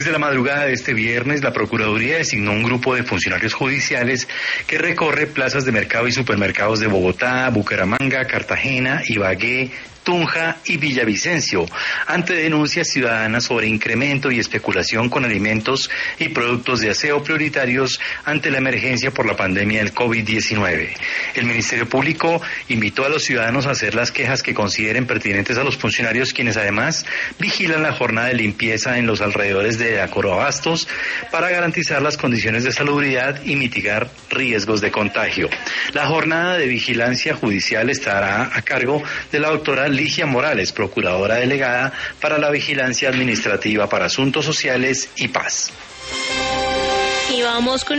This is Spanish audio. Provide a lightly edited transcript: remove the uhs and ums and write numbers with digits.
Desde la madrugada de este viernes, la Procuraduría designó un grupo de funcionarios judiciales que recorre plazas de mercado y supermercados de Bogotá, Bucaramanga, Cartagena, Ibagué, Tunja y Villavicencio, ante denuncias ciudadanas sobre incremento y especulación con alimentos y productos de aseo prioritarios ante la emergencia por la pandemia del COVID-19. El Ministerio Público invitó a los ciudadanos a hacer las quejas que consideren pertinentes a los funcionarios, quienes además vigilan la jornada de limpieza en los alrededores de Acorabastos para garantizar las condiciones de salubridad y mitigar riesgos de contagio. La jornada de vigilancia judicial estará a cargo de la doctora Ligia Morales, procuradora delegada para la Vigilancia Administrativa para Asuntos Sociales y Paz. Y vamos con